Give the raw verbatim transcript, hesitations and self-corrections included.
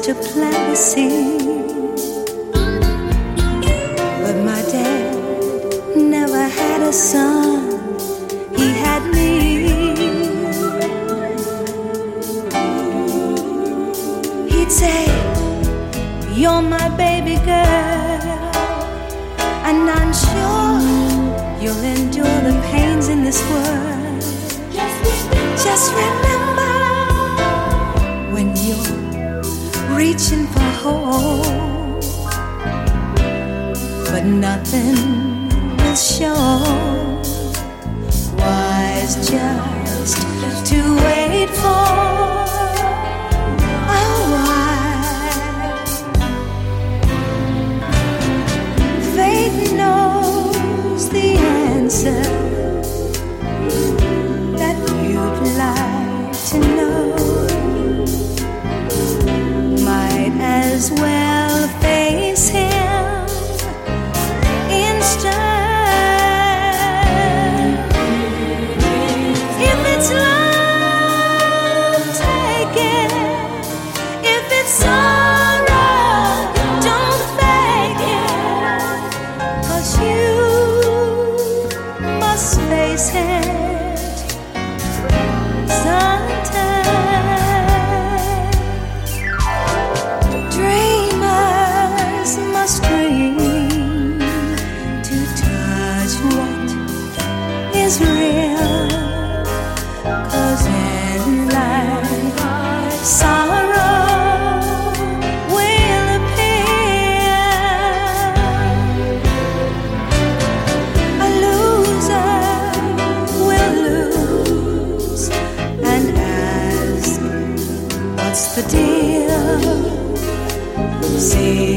to plant a seed. But my dad never had a son, he had me. He'd say, you're my baby girl, and I'm sure you'll endure the pains in this world. Just remember, when you're reaching for hope, but nothing will show, wise just to wait for a while. Faith knows the answer that you'd like to know. Might as well face him instead. If it's love, take it. If it's sorrow, don't fake it. 'Cause you must face it sometime. Dreamers must dream to touch what is real. 'Cause in life, sorrow will appear. A loser will lose and ask, what's the deal? See